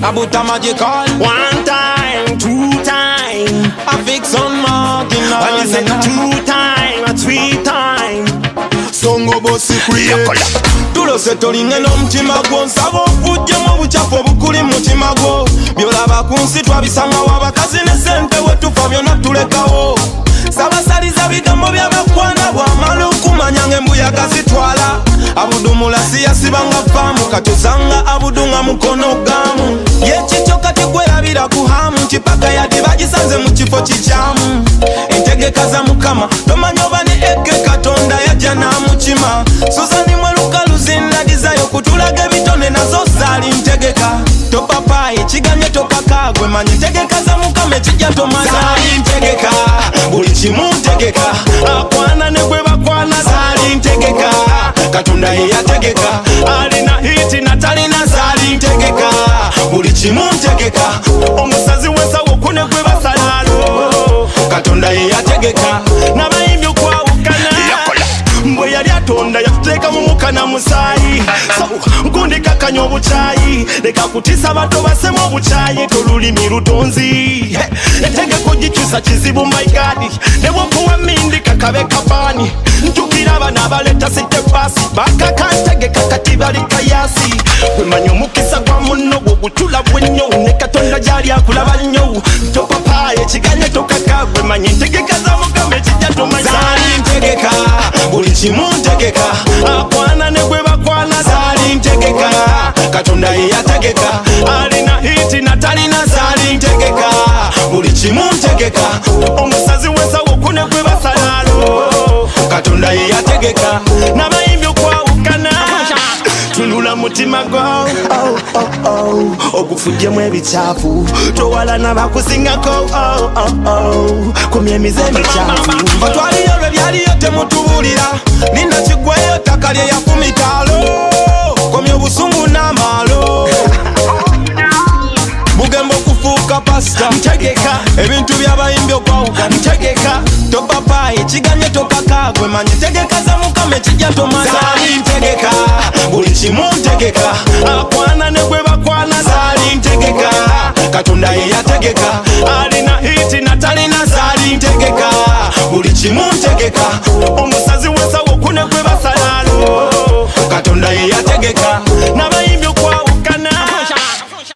Abuta magical. One time, two time, I fix on marking. I say two time, three time. Songo bosi create. Tulose tolinge n'omutima gwo nsaba ovujjemu obucafu obukuli mu mutima gwo byolaba ku nsi twabisangawo abakazi ne ssente wetufa byonna tulekawo sabasaliza bigambo by'abakwana bw'amala okumanya ng'embuyaga zitwala abudumula siyasibanga faamu katuzanga abudunga mukono gamu yekityo kati gwerabira ku hamu nti paka yadde bagisanze mu kifo kikyamu entegeka za mukama tomanya oba ne eke katonda yajja n'amukima suzani mwerukalu zinadizayo kutulaga ebitone nazo zaali ntegeka topapayi kiganye topaka gwe manyi ntegeka za mukama ekijja tomaza zaali ntegeka buli kimu ntegeka akwana ne gwe bakwana zaali ntegeka katonda ye yategeka alina hiti natalina zaali ntegeka buli kimu ntegeka omusazi w'ensawo kune gwe basalalo katonda ye yategeka n'abayimbi okwawukana mbwe yali atonda yatuteeka mu mukana musaayi nkundikakanya obukyayi leka kutiisa bato basemu obukyayi tolulimi lutonzi entegeko gikyusa kizibu maigadi ne bwokuwa mindi kakabe kapaani ntukira abana abaleta sitepasi bakakantegeka kati bali kayasi wemanya omukisa gwa munno gwo gutula bwennyo ne katonda gyali akulaba nnyo topapaye kiganye tokaka gwemanya entegeka za mukama ekijja tomanya zaali ntegeka buli kimu ntegeka akwana ne gwe bakwana zaali ntegeka katonda ye yategeka alina hiti natalina zaali ntegeka buli kimu ntegeka omusazi w'ensawo kune gwe basalalo katonda ye yategeka n'abayimbi okwawukana tunula mutima gwo ogufujjemu ebikyafu towalana bakusingako kumya emize emikyafu batwaliyo lwe byaliyo temutubulira linda kigweyo ttaka lye yafumitalo komya obusungu n'amaalo bugemba okufuuka pasita ntegeka ebintu by'abayimbi okwawuka ntegeka topapayi kiganye tokaka gwe manyi tegeka za mukama ekijja tomaza zaali ntegeka buli kimu ntegeka akwana ne gwe bakwana zaali ntegeka katonda ye yategeka alina hiti natalina zaali ntegeka buli kimu ntegeka omusazi w'ensawo kune gwe